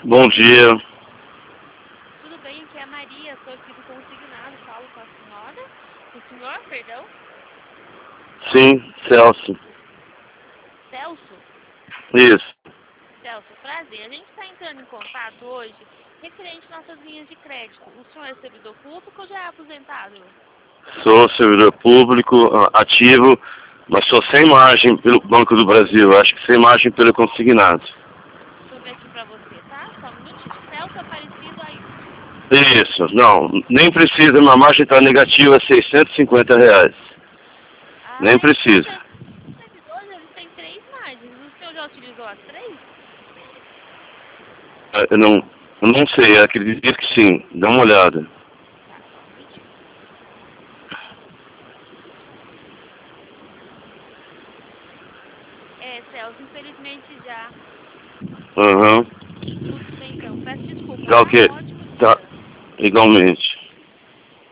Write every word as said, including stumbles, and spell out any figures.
Bom dia. Tudo bem? Aqui é a Maria, sou aqui do consignado, falo com a senhora. O senhor, perdão? Sim, Celso. Celso? Isso. Celso, prazer. A gente está entrando em contato hoje referente às nossas linhas de crédito. O senhor é servidor público ou já é aposentado? Sou servidor público ah, ativo, mas sou sem margem pelo Banco do Brasil. Acho que sem margem pelo consignado. Deixa eu ver aqui pra você, tá? Só um minutinho. Celso Aparecido Ailton. Isso. Não, nem precisa. Minha margem está negativa a seiscentos e cinquenta reais. Ah, Nem mas os precisa. servidores, eles têm três margens. O senhor já utilizou as três? Ah, Eu não, eu não sei. Acredito que sim. Dá uma olhada. Tá, só um minutinho. É, Celso, infelizmente já. Aham. Tudo bem então. Peço desculpa, Tá tá? Um ok. ótimo Tá. dia. Igualmente.